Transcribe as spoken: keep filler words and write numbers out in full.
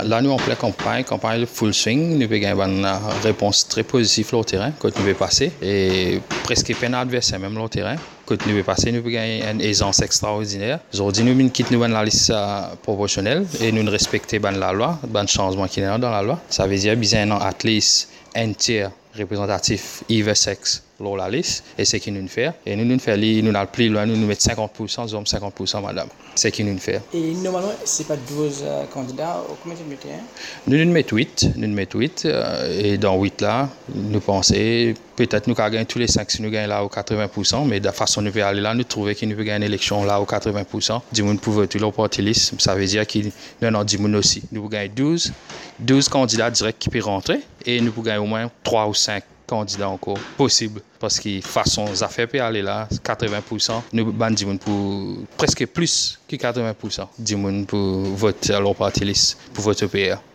Là, nous, en pleine campagne, campagne full swing, nous avons une réponse très positive sur le terrain, quand nous avons passé, et presque peine adversaire même sur le terrain. Quand nous avons passé, nous avons gagné une aisance extraordinaire. Aujourd'hui, nous quittons la liste proportionnelle et nous respectons la loi, le changement qui est dans la loi. Ça veut dire qu'il y a un athlète un tiers représentatif either sexe dans la liste et c'est ce qu'il nous fait. Et nous nous fait nous nous plus loin, nous nous mettons cinquante pour cent, hommes cinquante pour cent madame. C'est ce qu'il nous fait. Et normalement, c'est pas douze euh, candidats, combien tu mettez hein? Nous nous mettons huit, nous nous mettons huit euh, et dans huit là, nous pensons peut-être nous gagnons tous les cinq si nous gagnons là au quatre-vingts pour cent, mais de la façon nous pouvons aller là, nous trouvons qu'il nous peut gagner une élection là au quatre-vingts pour cent. dix monde pour voter leur parti liste, ça veut dire qu'il nous en dix monde aussi. Nous gagnons douze, douze candidats directs qui peuvent rentrer et nous pouvons gagner au moins trois ou cinq candidats encore possible parce que façon affaires peut aller là quatre-vingts pour cent nous bandons pour presque plus que quatre-vingts pour cent dix monde pour voter à leur parti liste pour voter P R.